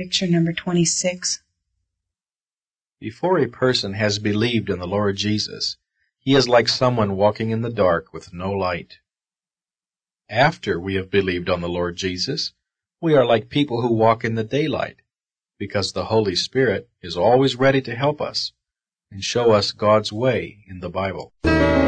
Picture number 26. Before a person has believed in the Lord Jesus, he is like someone walking in the dark with no light. After we have believed on the Lord Jesus, we are like people who walk in the daylight, because the Holy Spirit is always ready to help us and show us God's way in the Bible.